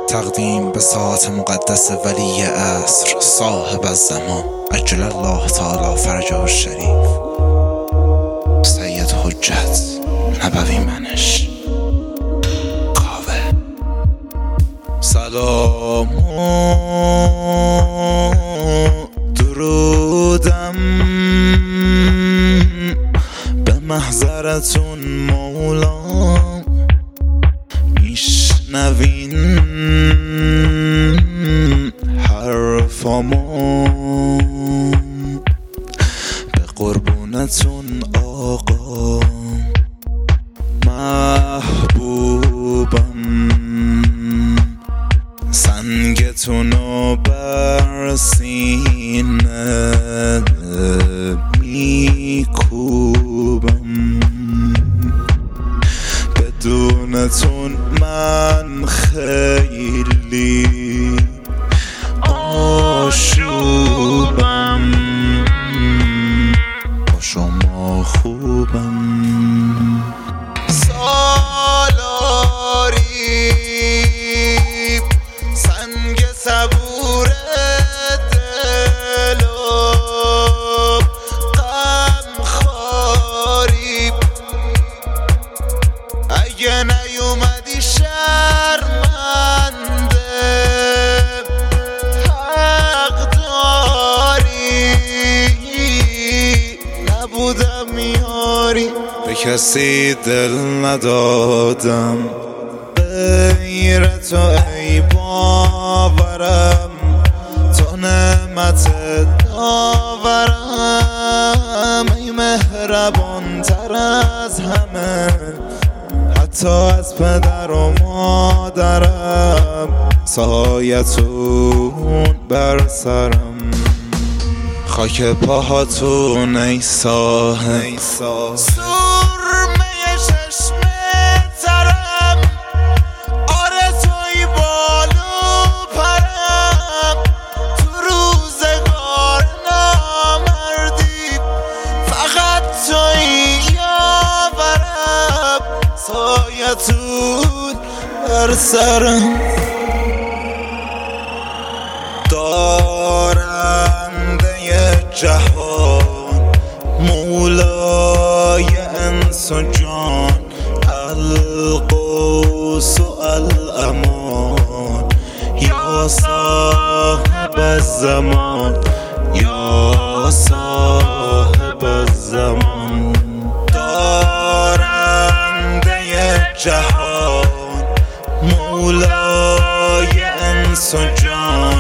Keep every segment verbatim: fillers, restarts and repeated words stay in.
تقدیم به ساعت مقدس ولی عصر صاحب الزمان عجل الله تعالی فرجه الشریف سید حجت نبوی منش کاوه. سلام و درودم به محضرتون مولا، میشنوین حرفامو، به قربونتون آقا محبوبم، سنگتونو بر سینه میکوبم، بدونتون من خیلی آشوبم، با شما خوبم. سالاری سنگ صبور دل و غم خاری، اگه نیومدی شرمنده حق داری، نبودم یاری به کسی دل ندادم غیر تو ای باورم، تو نعمت داورم، ای مهربان تر از همه حتی از پدر و مادرم، سایتون بر سرم، خاک پاهاتون ای ساحل، سرمه چشم ترم، آرزوی بالو پرم، تو روزگار نامردی فقط توی یاورم، سایتون بر سرم. دارنده جهان مولای انس و جان، القوس و الامان، یا صاحب الزمان، یا صاحب الزمان. دارنده جهان مولای انس و جان،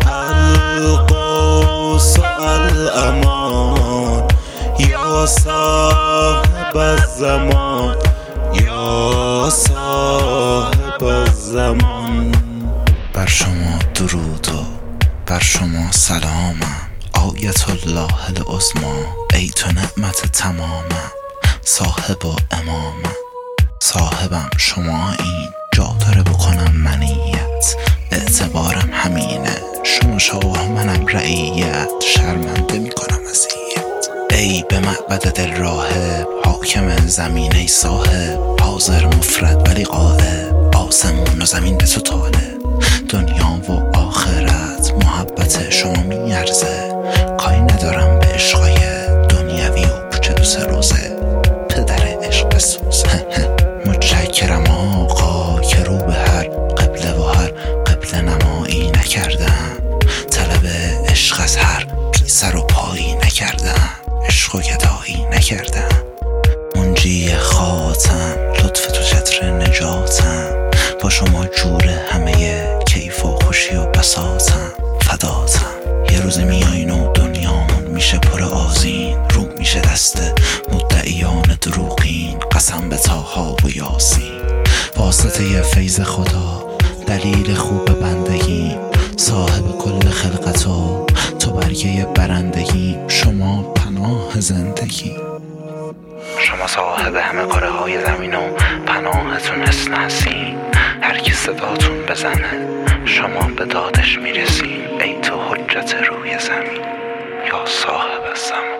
القوس و الامان، یا صاحب الزمان، یا صاحب الزمان. بر شما درود و بر شما سلامم، آیت الله العظمی، ای تو نعمت تمامم، صاحب و امامم، صاحبم شما این جا داره بکنم منیت، اعتبارم همینه شما شاه منم رعیت، شرمنده میکنم ازیت، ای به معبد دل راهب، حاکم زمین ای صاحب، حاضر مفرد ولی غائب، آسمون و زمین به تو طالب، دنیا و آخرت محبت شما میارزه، کاری ندارم به عشقای دنیوی و پوچه دو سه روزه، پدر عشق بسوزه. متشکرم آقا که رو به هر قبله و هر قبله نمایی نکردم، طلب عشق از هر بی سر و پایی نکردم، عشق و گدایی نکردم، منجی خاتم لطف تو چتر نجاتم، با شما جور همه کیف و خوشی و بساطم، فداتم. یه روز میایین و دنیامون میشه پر آذین، رو میشه دست مدعیان دروغین، قسم به طاها و یاسین، واسطه فیض خدا دلیل خوب بندگی، صاحب کل خلقت و تو برگه برندگی، شما پناه زندگی، شما صاحب همه کاره های زمین و پناهتون حسن حسین، هر کی صداتون بزنه شما به دادش میرسین، ای تو حجت روی زمین یا صاحب الزمان.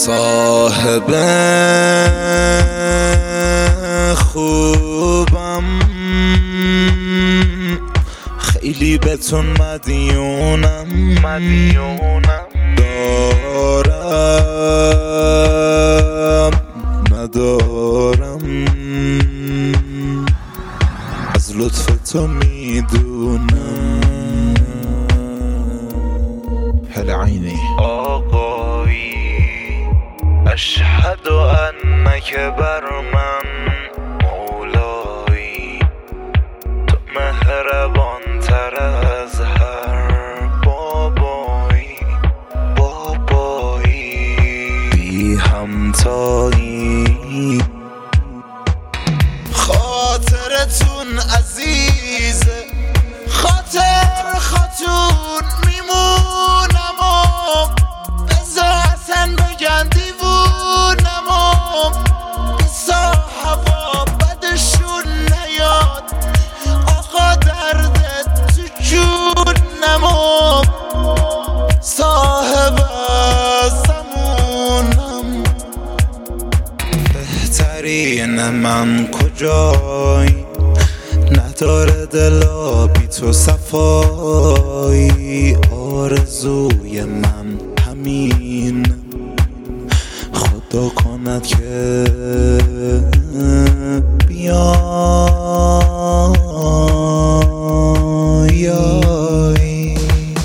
صاحب خوبم خیلی بهتون مدیونم مدیونم دارم ندارم از لطف تو میدونم هل عینی آقایی اشهد انک بر من مولایی تو مهربان تر از هر بابایی بابایی بی همتایی خاطرتون عزیزه خاطر خاتون میمونم و بزا اصلا بگن دیوونم و بیسا هوا بدشون نیاد آقا دردت تو جونم و صاحب زمونم بهترین من کجایی نداره دلا بی تو صفایی آرزوی من همین خدا کند که بیایی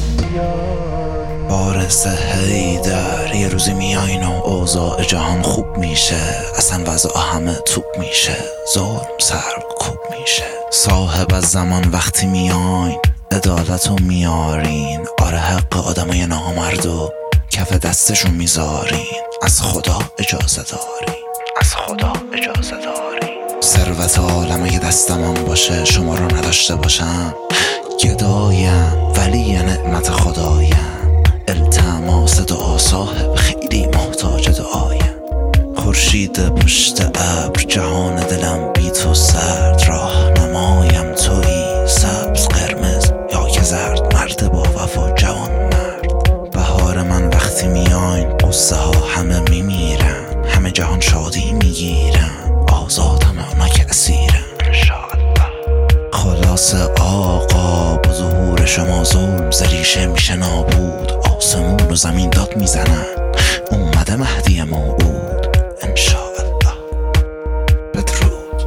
بارز حیدر یه روزی میاین و اوضاع جهان خوب میشه اصلا وضع همه توپ میشه ظلم سر کوب میشه صاحب از زمان وقتی میاین عدالتو میارین آره حق آدمای نامردو کف دستشون میذارین از خدا اجازه دارین از خدا اجازه دارین ثروت عالمه دستمان باشه شما رو نداشته باشم گدایم ولی نعمت خدایم التماس دعا صاحب خیلی محتاج دعایم خورشید پشت ابر جهان دلم بی تو سرد راه نمایم تویی سبز قرمز یا که زرد مرد با وفا جوان مرد بهار من وقتی میاین قصه ها همه میمیرن همه جهان شادی میگیرن آزاد همه اونا که اسیرن انشاءالله خلاص آقا با ظهور شما ظلم زریشه میشه نابود آسمون و زمین داد میزنن اومده مهدی موعود انشاءالله بدرود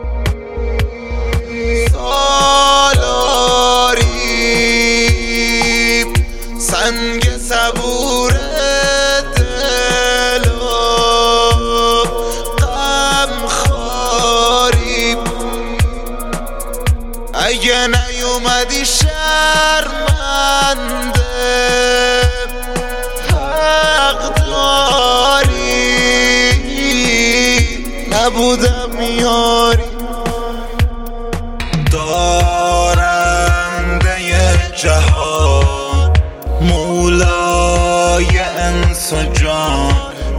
سالاری سنگ صبور دل و غم خاری اگه نیومدی شرمنده نبودم یاری دارنده جهان مولای انس و جان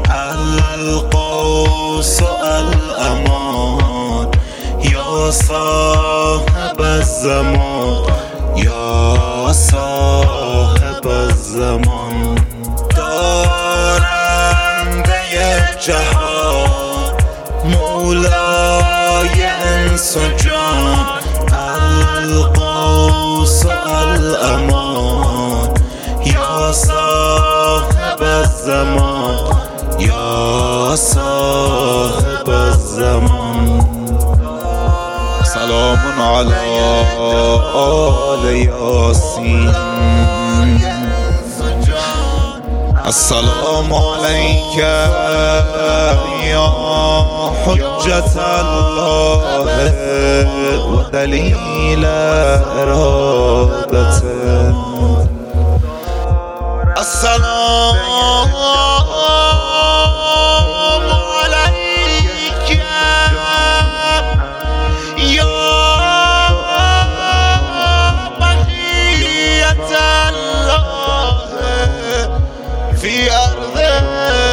القوس و الامان یا صاحب الزمان یا صاحب الزمان دارنده جهان مولای انس و جان القوس و الامان یا صاحب الزمان یا صاحب الزمان سلام علی آل یاسین السلام علیک یا حجت الله و دلیل ارادته السلام علیک یا بقیت الله فی ارض